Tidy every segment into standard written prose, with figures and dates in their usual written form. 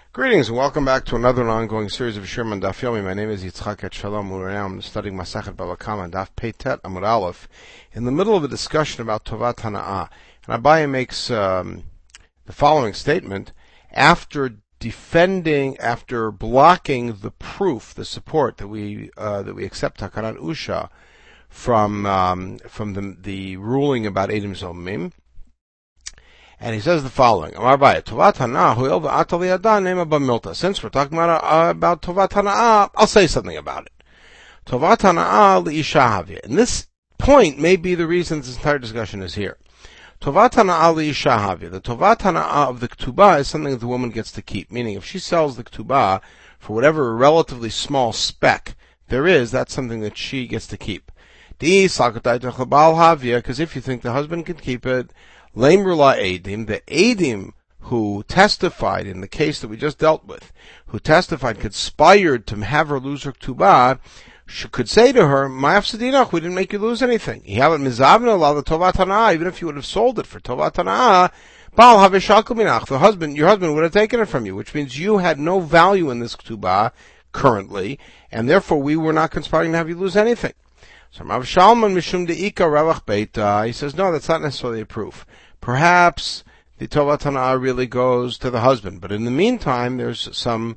Greetings and welcome back to another ongoing series of Shirim on Daf Yomi. My name is Yitzchak Etshalom. Right now I'm studying Masachet Bava Kama on Daf Peitet Amud Aleph, in the middle of a discussion about Tovat Hana'ah. And Abaye makes the following statement: after blocking the proof, the support that we accept Takanat Usha from the ruling about Eidim Zomim. And he says the following: Amar Abaye, Tovat Hana'ah hu'il v'ata li'adan nema b'milta. Since we're talking about Tovat Hana'ah, I'll say something about it. Tovat Hana'ah li'isha havya. And this point may be the reason this entire discussion is here. Tovat Hana'ah li'isha havya. The Tovat Hana'ah of the Ketubah is something that the woman gets to keep. Meaning, if she sells the Ketubah for whatever relatively small speck there is, that's something that she gets to keep. Because if you think the husband can keep it, Lemrula Eidim, the Eidim who testified in the case that we just dealt with, who testified, conspired to have her lose her Ketubah, could say to her, Ma'afsadinach, we didn't make you lose anything. Even if you would have sold it for Tovat Hana'ah, your husband would have taken it from you, which means you had no value in this Ketubah currently, and therefore we were not conspiring to have you lose anything. So Rav Shalman Mishum De'ika Ravach Beita, he says, no, that's not necessarily a proof. Perhaps the Tovat Hana'ah really goes to the husband, but in the meantime, there's some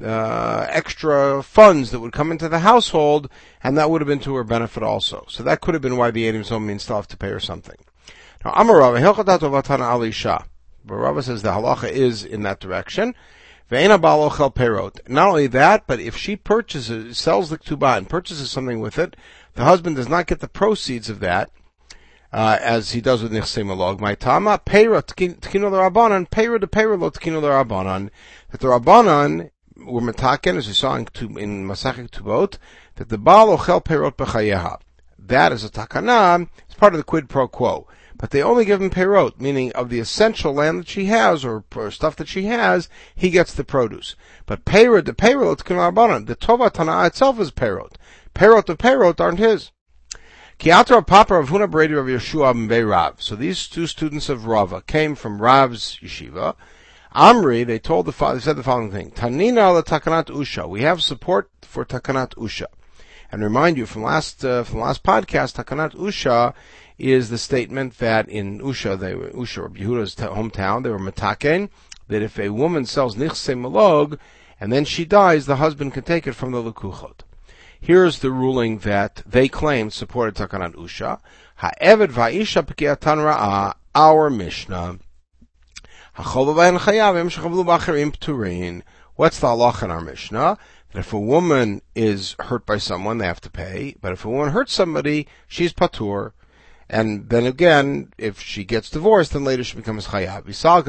extra funds that would come into the household, and that would have been to her benefit also. So that could have been why the Eidim Zomim still have to pay her something. Now, Amar Rava, Hilchata Tovat Hana'ah L'Isha. But Rava says the halacha is in that direction. Ve'ena ba'al ochel perot. Not only that, but if she sells the Ketubah and purchases something with it, the husband does not get the proceeds of that, as he does with Nichsei Malog. My Tama, Peira Tkino l'Rabbanan, Peira de Peira lo Tkino l'Rabbanan, that the Rabbanan were metaken, as we saw in Masachet Ketubot, that the Baal ochel perot b'chayeha. That is a takana, it's part of the quid pro quo. But they only give him perot, meaning of the essential land that she has, or stuff that she has, he gets the produce. But Peira de Peira lo Tkino l'Rabbanan, the Tovat Hana'ah itself is perot. Perot of Perot aren't his. Kiatra Papa Rav Huna Brady Rav Yeshua Mbei Rav. So these two students of Rava came from Rav's yeshiva. Amri, they said the following thing: Tanina la Takanat Usha. We have support for Takanat Usha. And remind you from the last podcast, Takanat Usha is the statement that in Usha, Rabbi Yehuda's hometown, they were metaken, that if a woman sells Nichsei Malog and then she dies, the husband can take it from the Lekuchot. Here's the ruling that they claim supported Takanat Usha. Ha'eved va'isha p'kiatan ra'ah, our Mishnah. Ha'chol v'vayin chayavim shechavlu b'acherim p'turin. What's the halacha in our Mishnah? That if a woman is hurt by someone, they have to pay. But if a woman hurts somebody, she's patur. And then again, if she gets divorced, then later she becomes chayav.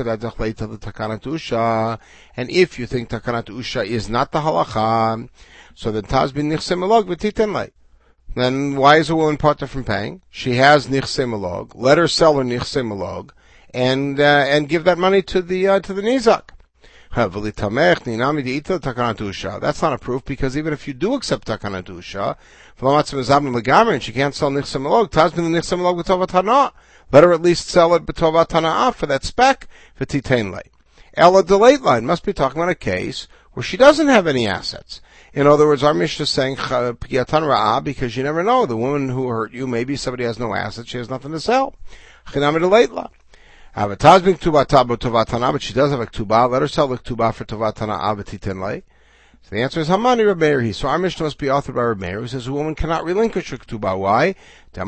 And if you think Takanat Usha is not the halacha, so then Taz bin Nichsei Malog v'titen lei. Then why is a woman parted from paying? She has Nichsei Malog. Let her sell her Nichsei Malog and give that money to the Nizak. That's not a proof, because even if you do accept Takanat Usha, and she can't sell Nichsei Malog, Taz bin Nichsei Malog v'Tovat Hana'ah. Let her at least sell it b'Tovat Hana'ah for that spec v'titen lei. Ella delayed line must be talking about a case where she doesn't have any assets. In other words, our Mishnah is saying P'yatan Ra'ah, because you never know. The woman who hurt you, maybe somebody has no assets, she has nothing to sell. But she does have a Ketubah. Let her sell the Ketubah for Tovat Hana'ah v'titen lei. So the answer is Hamani Reb Meir. So our Mishnah must be authored by Reb Meir, who says a woman cannot relinquish her Ketubah. Why? You're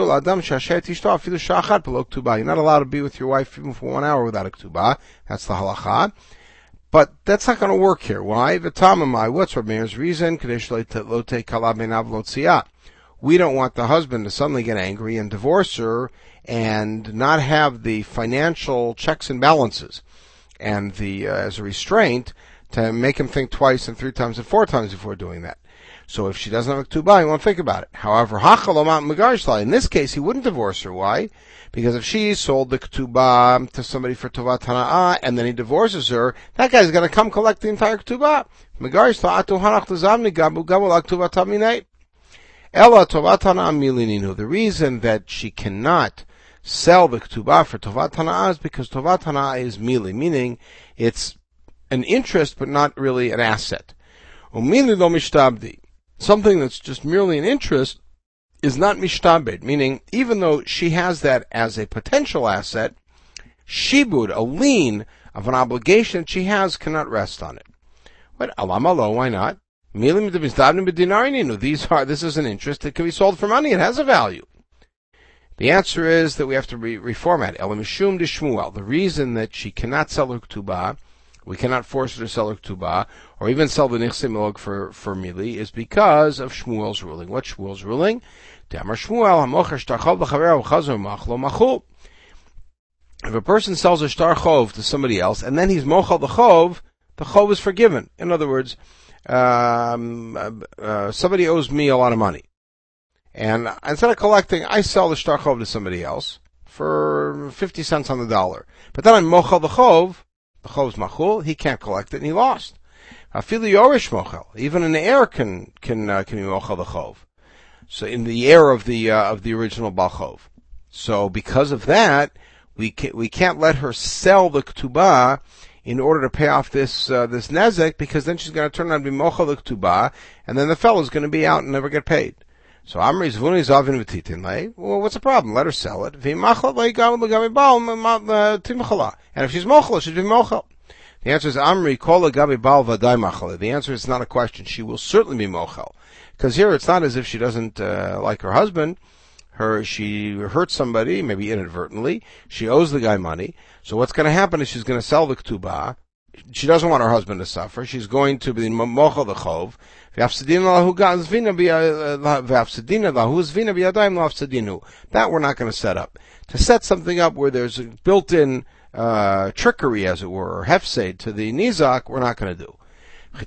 not allowed to be with your wife even for 1 hour without a Ketubah. That's the halacha. But that's not going to work here. Why? What's Reb Meir's reason? We don't want the husband to suddenly get angry and divorce her and not have the financial checks and balances and as a restraint to make him think twice and 3 times and 4 times before doing that. So if she doesn't have a Ketubah, he won't think about it. However, in this case, he wouldn't divorce her. Why? Because if she sold the Ketubah to somebody for Tovat Hana'ah and then he divorces her, that guy's going to come collect the entire Ketubah. The reason that she cannot sell the Ketubah for Tovat Hana'ah is because Tovat Hana'ah is mili, meaning it's an interest but not really an asset. Umili lo mishtabdi. Something that's just merely an interest is not mishtabed, meaning even though she has that as a potential asset, shibud, a lien of an obligation that she has, cannot rest on it. But alama lo, why not? This is an interest that can be sold for money. It has a value. The answer is that we have to reform it. Elamishum de Shmuel. The reason that she cannot sell her ketubah, we cannot force her to sell her ketubah, or even sell the nichse milog for mili, is because of Shmuel's ruling. What's Shmuel's ruling? If a person sells a shtar chov to somebody else, and then he's mochel the chov is forgiven. In other words, somebody owes me a lot of money. And instead of collecting, I sell the shtar chov to somebody else for 50 cents on the dollar. But then I'm mochel the chov's machul, he can't collect it, and he lost. Afilu yorish mochel, even an heir can be mochel the chov. So in the heir of the original bal chov. So because of that, we can't let her sell the ketubah in order to pay off this nezek, because then she's going to turn out to be mochel the ketubah, and then the fellow's going to be out and never get paid. So Amri Zvuni Zavin V'titin lei. Well, what's the problem? Let her sell it. And if she's mochel, she'd be mochel. The answer is Amri Kol Gabi Bal Vaday Machal. The answer is not a question. She will certainly be mochel, because here it's not as if she doesn't like her husband. She hurt somebody, maybe inadvertently. She owes the guy money. So what's going to happen is she's going to sell the ketubah. She doesn't want her husband to suffer. She's going to be mochel the chov. That we're not going to set up. To set something up where there's a built-in trickery, as it were, or hefsed to the nizak, we're not going to do. Why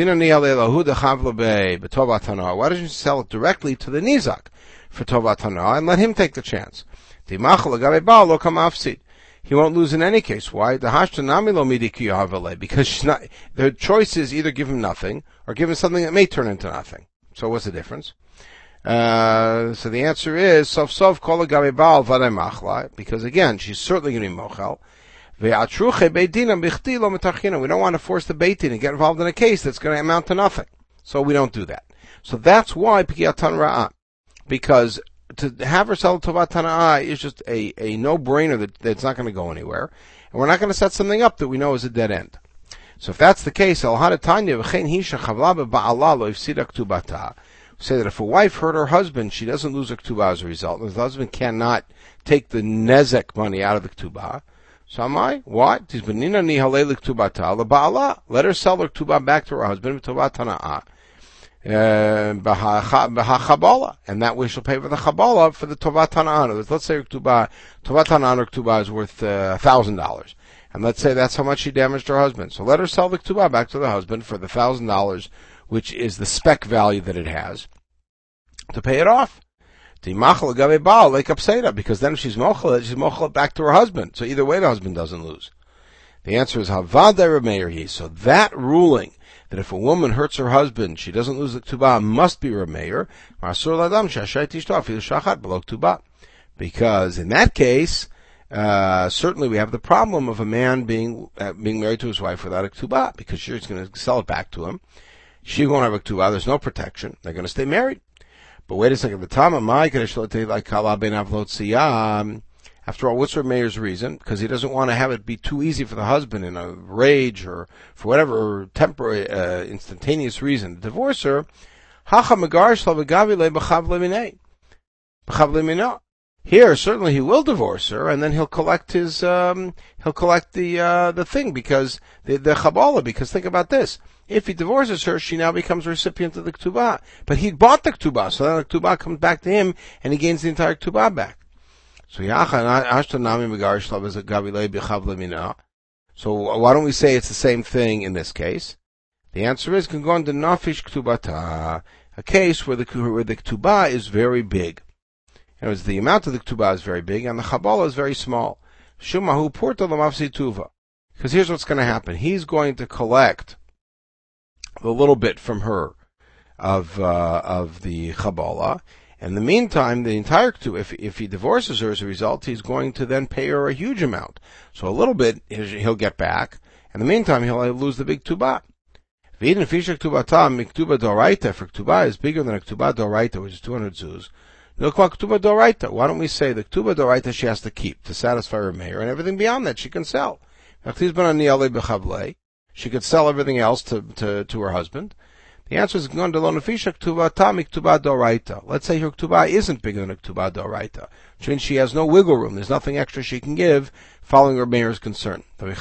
doesn't you sell it directly to the nizak for tovat hana and let him take the chance? He won't lose in any case. Why? Because the choice is either give him nothing or give him something that may turn into nothing. So what's the difference? So the answer is sof sof kol gabe baal vaday machla, because again she's certainly going to be mochel. We don't want to force the Beit Din and get involved in a case that's going to amount to nothing. So we don't do that. So that's why P'kiyatan Ra'ah, because to have her sell Tovat Tana'ah is just a no-brainer that's not going to go anywhere. And we're not going to set something up that we know is a dead end. So if that's the case, say that if a wife hurt her husband, she doesn't lose her ketubah as a result. The husband cannot take the nezek money out of the ketubah. So am I? What? Let her sell her ketubah back to her husband, Tovat Tana'ah. And that way she'll pay for the Chabala for the Tovat Hana'ah. Let's say Tovat Hana'ah is worth $1,000. And let's say that's how much she damaged her husband. So let her sell the Ketubah back to the husband for the $1,000, which is the spec value that it has, to pay it off. Because then if she's mochel back to her husband. So either way the husband doesn't lose. The answer is Havadai Rameir. So that ruling, that if a woman hurts her husband, she doesn't lose the ketubah, must be Rameir. Because in that case, certainly we have the problem of a man being married to his wife without a ketubah, because she's going to sell it back to him. She won't have a ketubah. There's no protection. They're going to stay married. But wait a second. After all, what's Rameir's reason? Because he doesn't want to have it be too easy for the husband in a rage or for whatever temporary, instantaneous reason to divorce her. Here, certainly he will divorce her, and then he'll collect the thing, because the Chabala, because think about this. If he divorces her, she now becomes a recipient of the Ketubah. But he bought the Ketubah, so then the Ketubah comes back to him, and he gains the entire Ketubah back. So why don't we say it's the same thing in this case? The answer is a case where the Ketubah is very big. In other words, the amount of the Ketubah is very big, and the Chabala is very small. Because here's what's going to happen. He's going to collect a little bit from her of the Chabala. In the meantime, the entire ketubah, if he divorces her as a result, he's going to then pay her a huge amount. So a little bit he'll get back, In the meantime, he'll lose the big Ktubah. V'idin Fisha Ktubata, Miktubah Doraita, for Ktubah is bigger than a Ktubah Doraita, which is 200 zuz. No Ktubah Doraita. Why don't we say the Ktubah Doraita she has to keep to satisfy her mayor, and everything beyond that she can sell. She could sell everything else to her husband. The answer is Let's say her Ktubah isn't bigger than a Ktubah Doraita, which means she has no wiggle room. There's nothing extra she can give following her mayor's concern.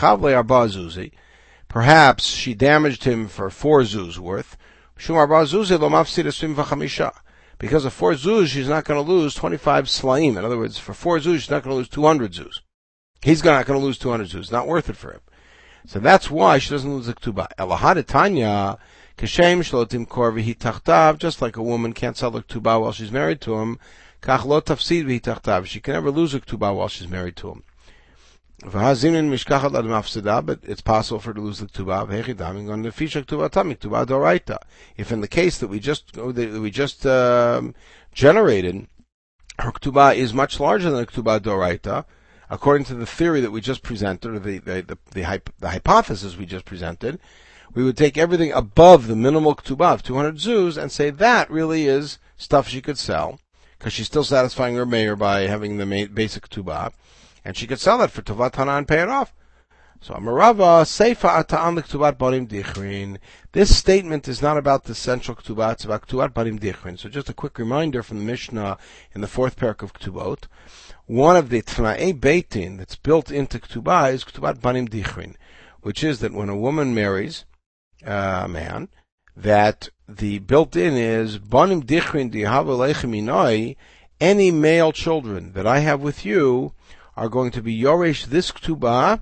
Perhaps she damaged him for 4 zuz worth. Because of 4 zuz, she's not going to lose 25 slaim. In other words, for 4 zuz, she's not going to lose 200 zuz. He's not going to lose 200 zuz. It's not worth it for him. So that's why she doesn't lose the Ktubah. Elahadetanya, Kashem shlotim kor v'hi tachtav, just like a woman can't sell the Ktubah while she's married to him, kach lo tafsid v'hi tachtav, she can never lose a Ktubah while she's married to him. V'hazinin mishkachat ad mafsida, but it's possible for her to lose the Ktubah, v'hechidam, on the fisha Ktubah tamik, Ktubah doraita. If in the case that we just generated, her Ktubah is much larger than a Ktubah doraita, according to the theory that we just presented, or the hypothesis we just presented, we would take everything above the minimal Ktubah of 200 zuz and say that really is stuff she could sell, because she's still satisfying her mayor by having the basic Ktubah, and she could sell that for Tovat Hana and pay it off. So Amarava, Seifa Ata'an Ktubot Barim Dichrin. This statement is not about the central Ktubah, it's about Ktubot Barim Dichrin. So just a quick reminder from the Mishnah in the 4th parak of Ktubot. One of the Tna'ei Beitin that's built into Ktubah is Ktubot Barim Dichrin, which is that when a woman marries a man, that the built-in is Banim Dichrin Dihav Aleichem Inoi, any male children that I have with you are going to be Yoresh this Ktubah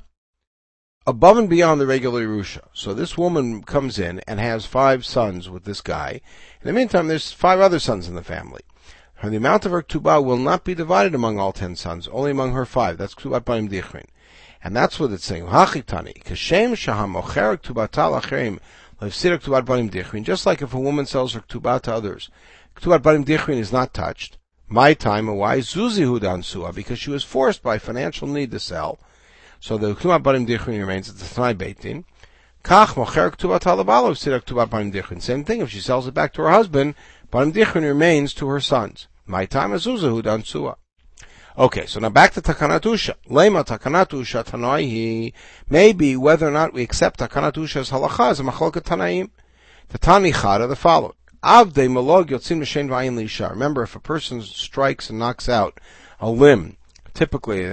above and beyond the regular Yerusha. So this woman comes in and has 5 sons with this guy. In the meantime, there's 5 other sons in the family. The amount of her Ktubah will not be divided among all 10 sons, only among her 5. That's Ktubah Barim Dichrin. And that's what it's saying. Hachitani, Kashem Shaham Ocher Ktubata Lacherim, Lefsir Ktubah Barim Dichrin. Just like if a woman sells her Ktubah to others, Ktubah Barim Dichrin is not touched. My time, why? Zuzi Hudan Suah, because she was forced by financial need to sell. So the Ktubah Barim Dichrin remains at the Tnai Beitin. Kach Mocher Ktubah Talabalo, Lefsir Ktubah Barim Dichrin. Same thing, if she sells it back to her husband, Barim Dichrin remains to her sons. My time is Zuzi Hudan Suah. Okay, so now back to Takanatusha. Lema Takanatusha Tanaihi. Maybe whether or not we accept Takanatusha's halacha is a machloket Tanaim. The Tanichad are the following. Avdei Malog Yotzim L'Shein V'ayin L'Isha. Remember, if a person strikes and knocks out a limb, typically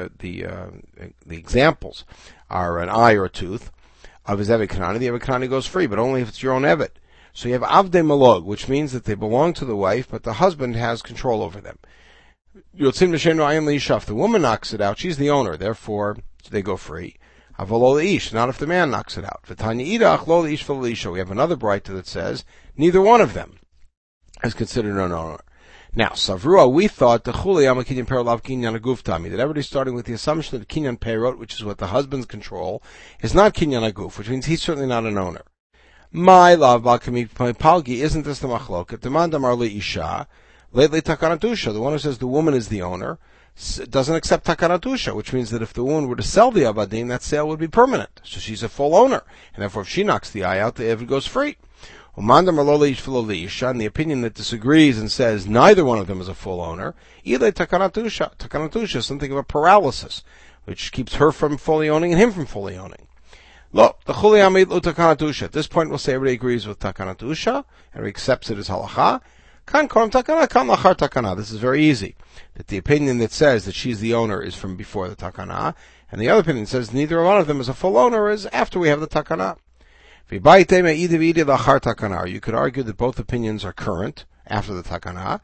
the examples are an eye or a tooth of his Evet Kanani. The Evet Kanani goes free, but only if it's your own Evet. So you have Avdei Malog, which means that they belong to the wife, but the husband has control over them. Yotzim L'Shein V'ayin L'Isha. If the woman knocks it out, she's the owner, therefore they go free. Avalo L'Ish, not if the man knocks it out. V'tanya Idach Lo L'Ish V'Lisha. We have another brayta that says neither one of them is considered an owner. Now, Savrua, we thought the Chuli Ama Kinyan Perolav Kinyan Aguf Tami, that everybody's starting with the assumption that Kinyan Perot, which is what the husband's control, is not Kinyan Aguf, which means he's certainly not an owner. My love, Balkami Palgi, isn't this the machloket? Demandam Arli Isha, lately Takanatusha, the one who says the woman is the owner, doesn't accept Takanatusha, which means that if the woman were to sell the Abadim, that sale would be permanent. So she's a full owner. And therefore, if she knocks the eye out, the Evid goes free. And the opinion that disagrees and says neither one of them is a full owner, Takanatusha. Takanatusha is something of a paralysis, which keeps her from fully owning and him from fully owning. Lo, the Chuli Amid Lu Takanatusha. At this point, we'll say everybody agrees with Takanatusha, and accepts it as halacha. Kan Koram Takana, Kan Lachar Takana. This is very easy. That the opinion that says that she's the owner is from before the Takana, and the other opinion says neither one of them is a full owner is after we have the Takana. You could argue that both opinions are current after the Takana.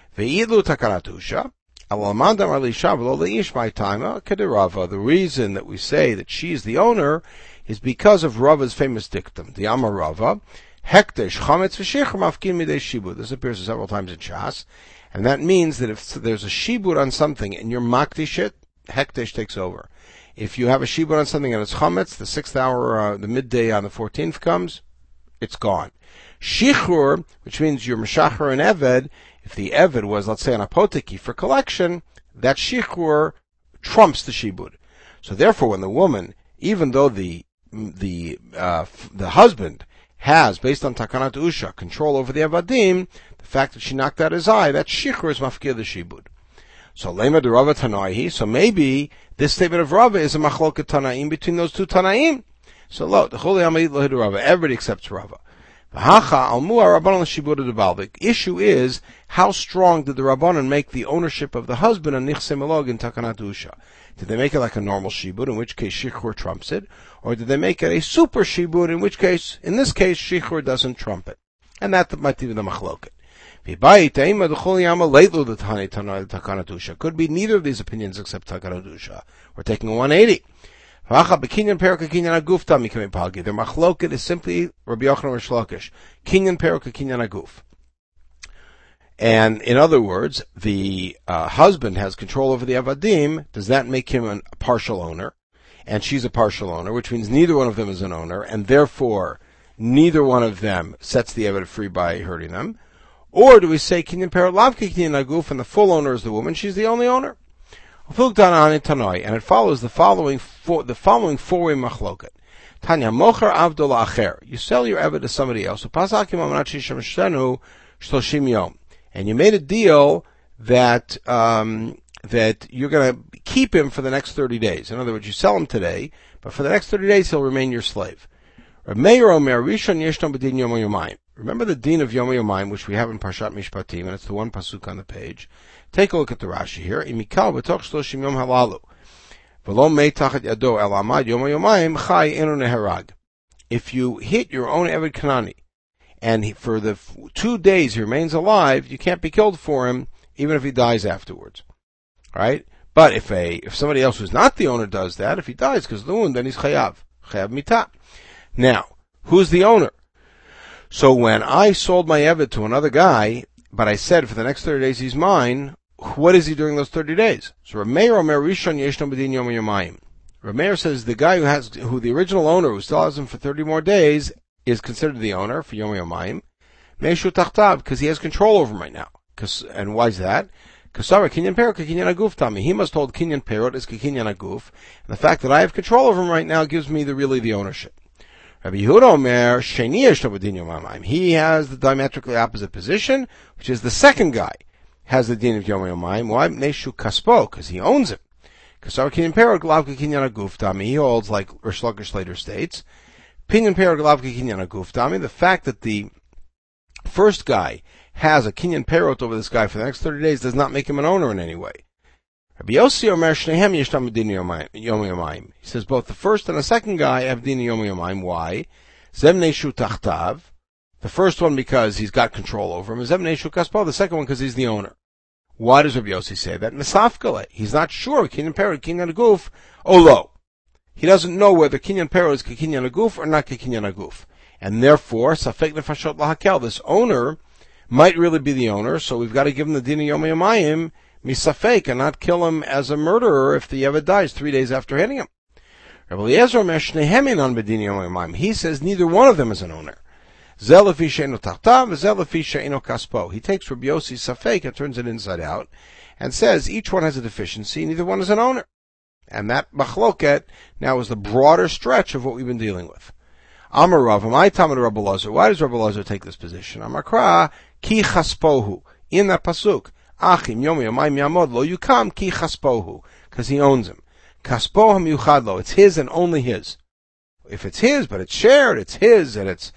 The reason that we say that she's the owner is because of Rava's famous dictum, the Amar Rava. Hekdesh chametz v'sheicher mafkin midei shibud. This appears several times in Shas, and that means that if there's a shibud on something and you're makdish it, hekdesh takes over. If you have a shibud on something and it's chametz, the 6th hour, the midday on the 14th comes, it's gone. Shichur, which means you're meshacher an eved, if the eved was, let's say, an apoteki for collection, that shichur trumps the shibud. So therefore, when the woman, even though the the husband has, based on Takanat Usha, control over the Avadim, the fact that she knocked out his eye, that Shichur is mafkir the Shibud. So Lema de Rava Tanaihi, so maybe this statement of Rava is a machloket Tanaim between those two Tanaim. So lo, the Choli Hamayit lo hidu Rava, everybody accepts Rava. The issue is, how strong did the Rabbanan make the ownership of the husband on Nichse Melog in Takanat Usha? Did they make it like a normal shibud, in which case Shichur trumps it? Or did they make it a super shibud, in this case, Shichur doesn't trump it? And that might be the machloket. Could be neither of these opinions except Takanat Usha. We're taking a 180. The machloket is simply Rabbi Yochanan Rish Lakish. Kinyan perka kinyan aguf. And in other words, the husband has control over the avadim. Does that make him a partial owner? And she's a partial owner, which means neither one of them is an owner, and therefore neither one of them sets the avadim free by hurting them. Or do we say kinyan perka lavka kinyan aguf, and the full owner is the woman? She's the only owner. And it follows the following four-way machloket. Tanya mocher avdol acher. You sell your eved to somebody else. And you made a deal that you're going to keep him for the next 30 days. In other words, you sell him today, but for the next 30 days he'll remain your slave. Remember the din of Yom Yomayim, which we have in Parshat Mishpatim, and it's the one pasuk on the page. Take a look at the Rashi here. Imikal b'toch shloshim yom halalu, v'lo mei tachat yado el amad Yom Yomayim chai enu neherag. If you hit your own Eved Kanani, and for the 2 days he remains alive, you can't be killed for him, even if he dies afterwards. All right? But if somebody else who's not the owner does that, if he dies because of the wound, then he's chayav mitah. Now, who's the owner? So when I sold my Eved to another guy, but I said for the next 30 days he's mine, what is he during those 30 days? So Rameir Omer Rishon Yeshno B'din Yom Yomayim. Rameir says the guy who the original owner, who still has him for 30 more days, is considered the owner for Yom Yomayim. Meishu Tachtav, because he has control over him right now. And why is that? Kasara Kinyan Perot Kinyan Aguf Tami. He must hold Kinyan Perot as Kinyan Aguf. And the fact that I have control over him right now gives me the ownership. Rabbi Yehuda Omer Sheni Yeshno B'din Yom Yomayim. He has the diametrically opposite position, which is the second guy has the din of Yom Yomayim. Why? Neshu Kaspo, because he owns it. Kasar Kinyan Perot Glavka Kinyan Aguf Tami. He holds, like Rish Lakish later states, Pinyan Perot Glavka Kinyan Aguf Tami. The fact that the first guy has a Kinyan Perot over this guy for the next 30 days does not make him an owner in any way. Rabbi Yossi Omer Shnehem Yeshtam B'din Yom Yomayim. He says both the first and the second guy have din Yom Yomayim. Why? Zem Neshu Tachtav. The first one because he's got control over him. Zem Neshu Kaspo. The second one because he's the owner. Why does Rabbi Yossi say that? Nesafkale. He's not sure. Kinyan Perot, Kinyan Aguf. Olo. He doesn't know whether Kinyan Perot is Kinyan Aguf or not Kinyan Aguf. And therefore, Safek Nefashot Lahakel. This owner might really be the owner, so we've got to give him the din Yom Yomayim misafek and not kill him as a murderer if the Eved dies 3 days after hitting him. Rabbi Eliezer Omer Shnehem Inon B'din Yom Yomayim. He says neither one of them is an owner. Zel lefi she'eino tachtav, zel lefi she'eino kaspo. He takes Rabbi Yossi's safek and turns it inside out, and says each one has a deficiency, neither one is an owner. And that machloket now is the broader stretch of what we've been dealing with. Amar Rav, my Talmud Rabbi Eliezer. Why does Rabbi Eliezer take this position? Amar Kra ki chaspohu. In that pasuk, Achim Yom Yomayim Yamod Lo Yukam Ki Chaspohu, because he owns him. Kaspo Yuchad Lo, it's his and only his. If it's his, but it's shared, it's his, and it's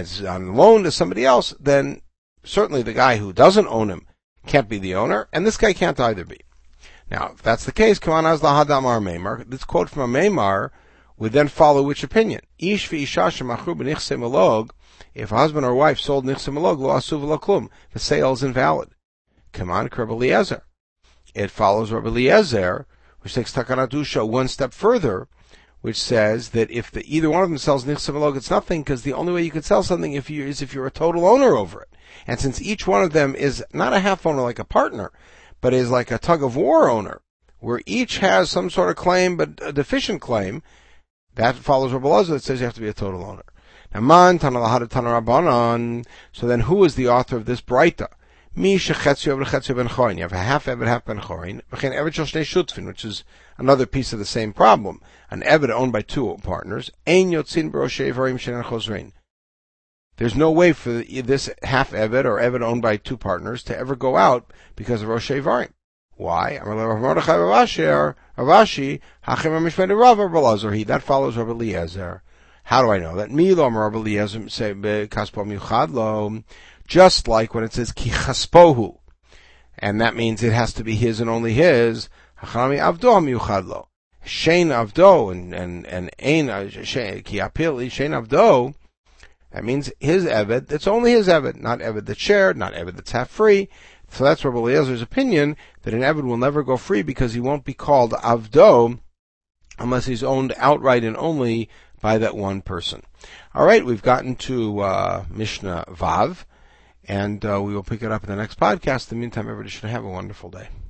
on loan to somebody else, then certainly the guy who doesn't own him can't be the owner, and this guy can't either be. Now, if that's the case, Kavanaz Lahadam Ar Meimar, this quote from a Meimar would then follow which opinion? Ish v'isha shemachru b'nichse melog, if a husband or wife sold nichse melog, lo asuv lo klum, the sale is invalid. Come on, Rabbi Eliezer. It follows Rabbi Eliezer, which takes Takanat Usha one step further, which says that if either one of them sells nichse melog, it's nothing, because the only way you could sell something is if you're a total owner over it. And since each one of them is not a half owner like a partner, but is like a tug of war owner, where each has some sort of claim, but a deficient claim, that follows Rabbi Eliezer that says you have to be a total owner. Now, so then who is the author of this Braita? Mi shechetzio eved chetzio ben chorin. You have a half eved, half ben chorin. V'chein eved shel shnei shutfin, which is another piece of the same problem. An eved owned by two partners. Ein yotzin b'roshei ivarim she'enan chozrein. There's no way for this half eved or eved owned by two partners to ever go out because of roshei ivarim. Why? That follows Rabbi Eliezer. How do I know that? Rabbi Eliezer say just like when it says ki chaspohu, and that means it has to be his and only his. Hachanami avdo miuchad. Shein avdo and ein ki apili shein avdo. That means his eved. It's only his eved, not eved that's shared, not eved that's half free. So that's Rabbi Eliezer's opinion, that an eved will never go free because he won't be called avdo unless he's owned outright and only by that one person. All right, we've gotten to Mishnah Vav, and we will pick it up in the next podcast. In the meantime, everybody should have a wonderful day.